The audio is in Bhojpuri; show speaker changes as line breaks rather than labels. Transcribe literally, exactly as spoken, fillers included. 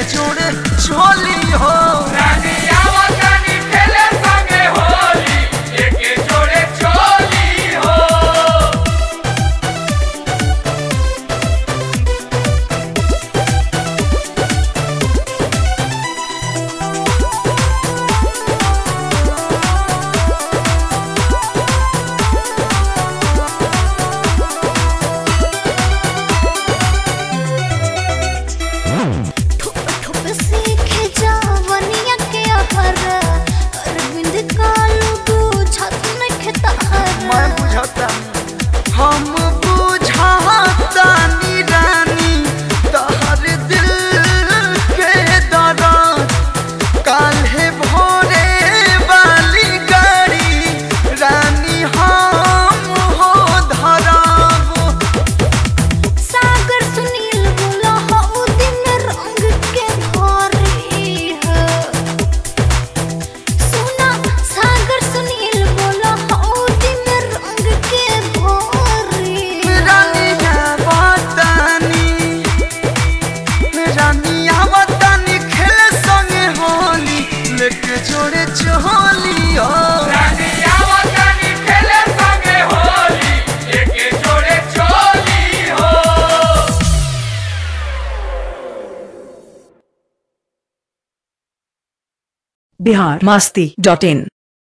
जोड़े चोली हो हम बुझाता नी रानी तहर दिल के दौरान काल्हे भोरे वाली गाड़ी रानी हम हो धराब
सागर सुनील बोला हो दिन रंग के भरी है सुना सागर सुनील बोला हो दिन रंग के
जोड़े चोली हो
बिहार मस्ती डॉट इन।